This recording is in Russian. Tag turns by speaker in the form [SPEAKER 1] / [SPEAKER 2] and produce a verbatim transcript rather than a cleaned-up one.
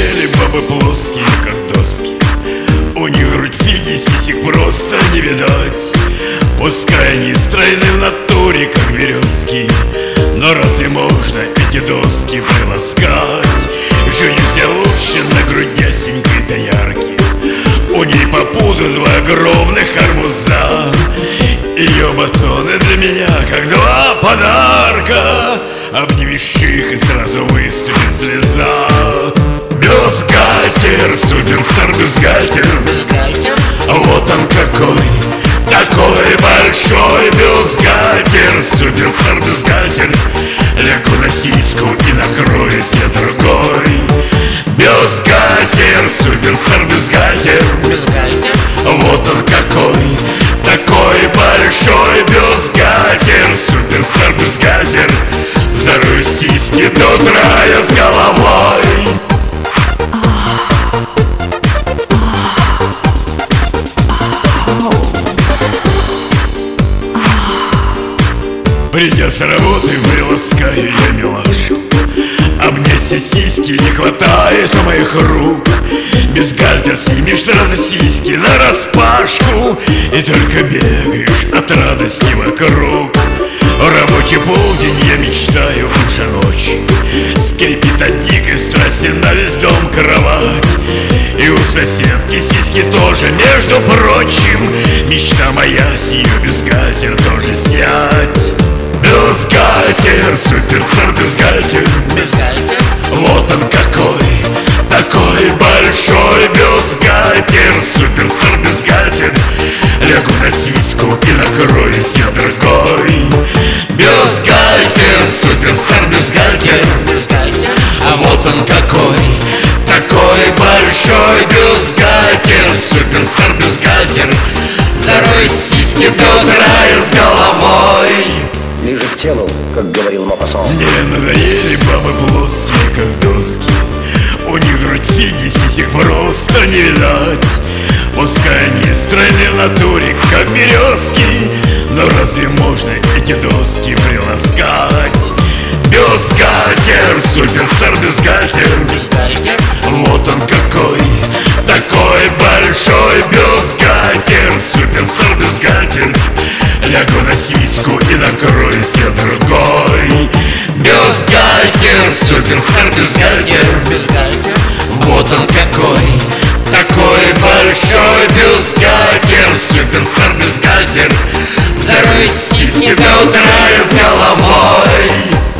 [SPEAKER 1] надоели бабы плоские, как доски. У них грудь в виде сисек просто не видать. Пускай они стройны в натуре, как березки, но разве можно эти доски приласкать? Женю все лучше на грудь ясенькой да яркий. У ней по пуду два огромных арбуза. Ее батоны для меня как два подарка. Обнимешь их и сразу выступит слеза. Бюстгальтер, суперстар бюстгальтер. Вот он какой, такой большой бюстгальтер. Суперстар бюстгальтер. Лягу на сиську и накроюсь я другой. Бюстгальтер, суперстар бюстгальтер. Вот он какой, такой большой бюстгальтер. Суперстар бюстгальтер. Зарою сиськи до утра я с головой. Придя с работы, приласкаю я милашку. Обнять все сиськи не хватает у моих рук. Бюстгальтер снимешь, сразу сиськи нараспашку. И только бегаешь от радости вокруг. В рабочий полдень я мечтаю уже ночью. Скрипит от дикой страсти на весь дом кровать. И у соседки сиськи тоже, между прочим. Мечта моя с нее бюстгальтер тоже снять. Бюстгальтер, суперстар бюстгальтер. Вот он какой, такой большой бюстгальтер. Суперстар бюстгальтер. Лягу на сиську и накроюсь я другой. Бюстгальтер, суперстар бюстгальтер. А вот он какой, такой большой бюстгальтер. Суперстар бюстгальтер. Зарой сиськи до утра я с головой.
[SPEAKER 2] Ближе к телу, как говорил Мопассон.
[SPEAKER 1] Мне надоели бабы плоские, как доски. У них грудь в виде сисек просто не видать. Пускай они стройны в натуре, как березки, но разве можно эти доски приласкать? Бюстгальтер, суперстар бюстгальтер. Вот он какой, такой большой бюстгальтер. Суперстар бюстгальтер. Лягу на сиську и накроюсь я другой. Бюстгальтер, суперстар бюстгальтер. Вот он какой, такой большой бюстгальтер. Суперстар бюстгальтер. Зарой сиськи до утра я с головой.